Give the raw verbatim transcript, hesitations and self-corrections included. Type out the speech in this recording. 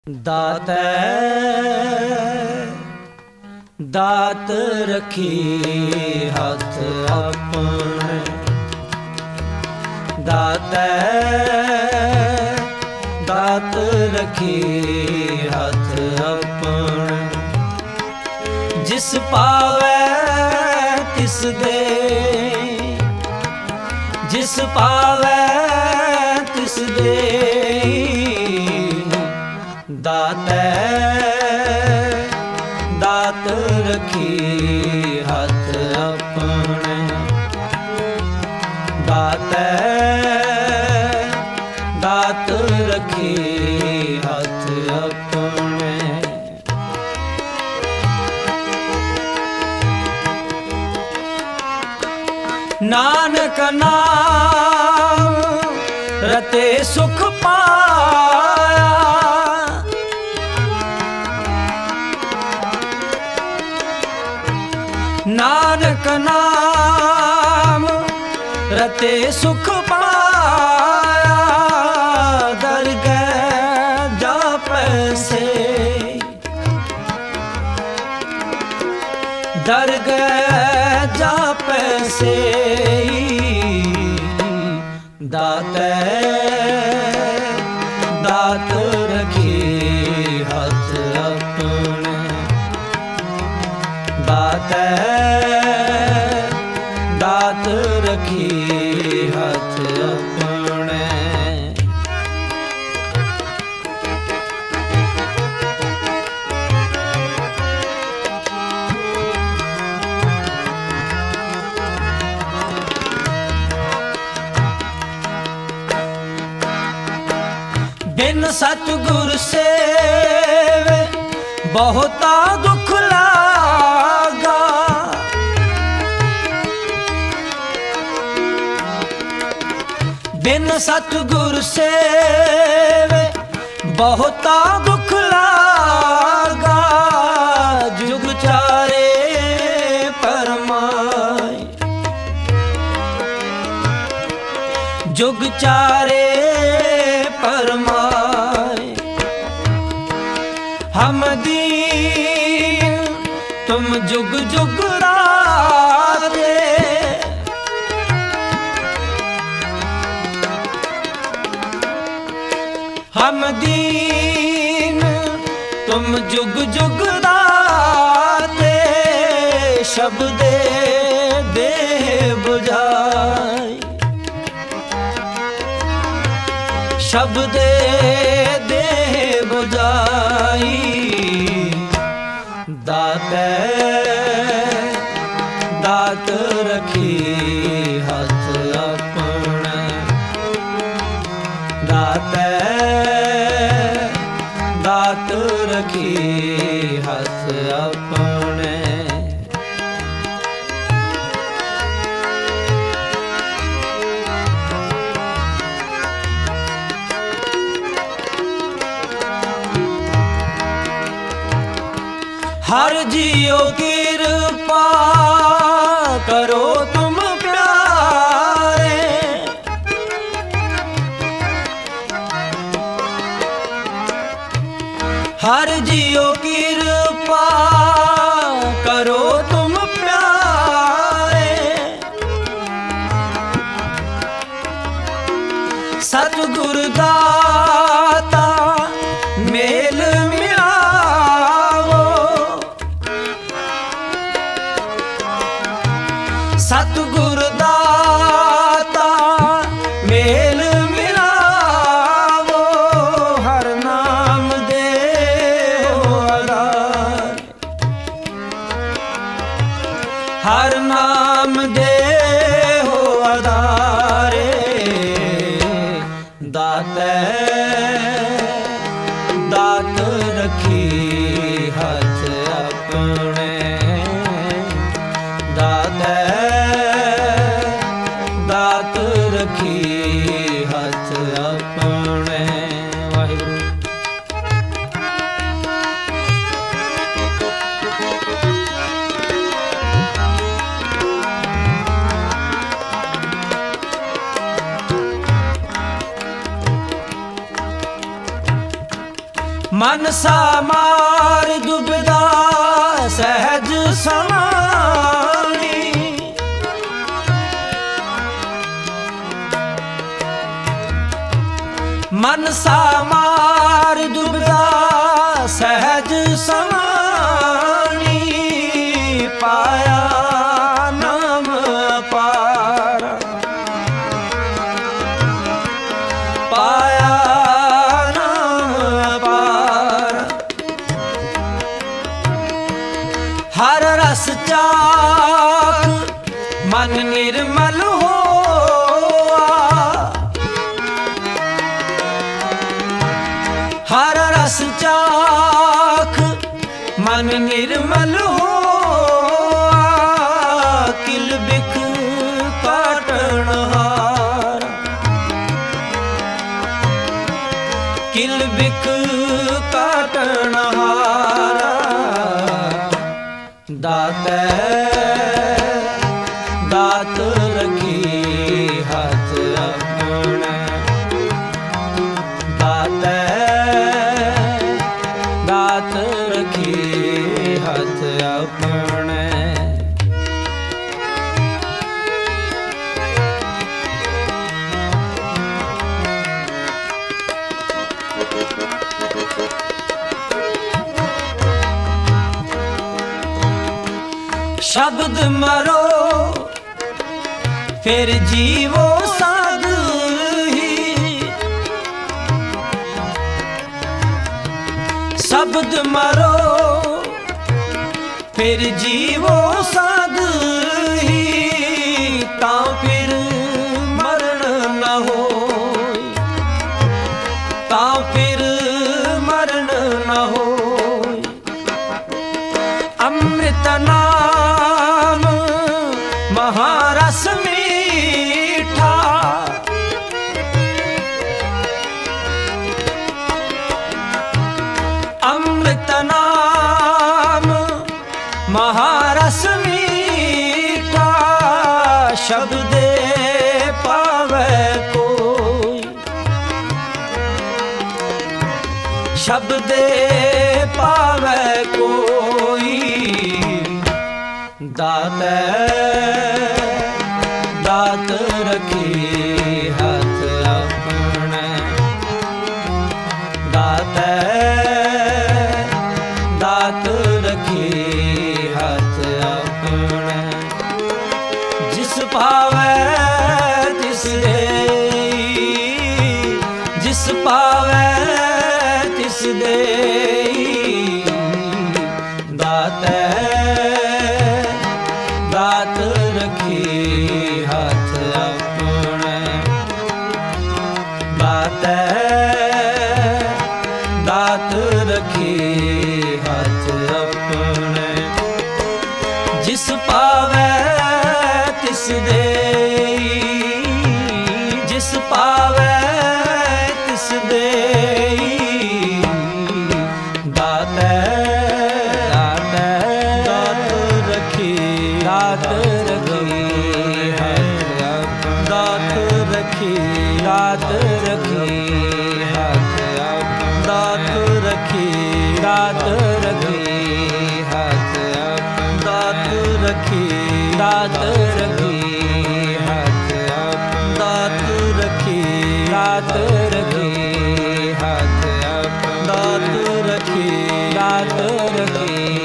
दाते दात रखी हाथ अपने, दाते दात रखी हाथ अपने। जिस पावे तिस दे, जिस पावे तिस दे। दाते दात रखी हाथ अपने, दाते दात रखी हाथ अपने। नानक नाम रते सुख पाया, नानक नाम रते सुख पाया। दरगह जा पैसे, दरगह जा पैसे। दाते दात रखी हाथ अपने, दाते दात रखी हाथ अपने। बिन सतगुर सेवे बहुता दुख लागा, बिन सतगुर सेवे बहुता दुख लागा। जुग चारे परमाय, जुग चारे परमाय। हम दीन तुम जुग जुग राते, हम दीन तुम जुग जुग राते। शब्दे देह बुझाई, शब्दे देह बुझाई। दाते दात रखी हाथ अपने, दाते दात रखी हाथ अपने। हर जियो कृपा करो तुम प्यारे, हर जियो कृपा करो तुम प्यारे। सतगुर दाता मेल मिलावो, सतगुर दाता मेल मिलावो। हर नाम दे आधार, मनसा मार दुबदा सहज समानी। मनसा मार दुबदा सहज समानी। पाया नाम पारा, पाया नाम पारा। हर रस चाख मन निर्मल होआ। हर रस चाख मन निर्मल होआ। किल बिख काटन हारा, किल बिख काटन हारा। दाते दात रखी हाथ अपने। दाते दात रखी हाथ अपने। शब्द मरो फिर जीवो साध ही। शब्द मरो फिर जीवो साध ही। ता फिर मरण न हो, ता फिर मरण न हो। अमृत नाम महारस मीठा। अमृत नाम महारस मीठा। शब्दे पावे कोई, शब्दे पावे कोई। दाते दात रखी हाथ अपने। दाते दात रखी हाथ अपने। जिस पावे तिस देई, जिस पावे तिस देई। दाते दात रखी हाथ अपने। दाते दात रखी हाथ अपने। जिस पावे तिस देई, जिस पावे तिस देई। दाते दाते दात रखी दात रखी हाथ। दात रखी दात रखी हाथ। दात रखी दात रखी हाथ। दात रखी दात रखी हाथ। दात रखी दात रखी हाथ। दात रखी दात रखी